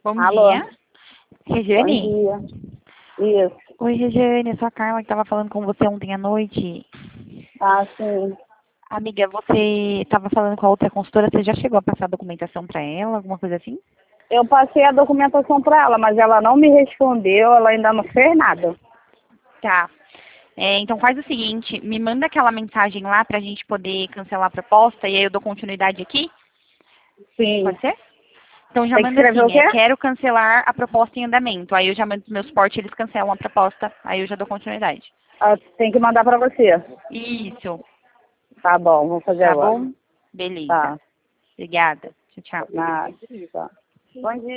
Bom Alô? dia. Regiane? Bom dia. Isso. Oi, Regiane, eu sou a Carla que estava falando com você ontem à noite. Ah, sim. Amiga, você estava falando com a outra consultora, você já chegou a passar a documentação para ela, alguma coisa assim? Eu passei a documentação para ela, mas ela não me respondeu, ela ainda não fez nada. Tá. Então faz o seguinte, me manda aquela mensagem lá para a gente poder cancelar a proposta e aí eu dou continuidade aqui. Sim. Pode ser? Então já Tem que manda escrever o assim, quê? quero cancelar a proposta em andamento. Aí eu já mando pro meu suporte, eles cancelam a proposta, aí eu já dou continuidade. Ah, tem que mandar para você. Isso. Tá bom, vou fazer Tá agora. bom? Beleza. Tá. Obrigada. Tchau, tchau. Nada. Tá. Bom dia.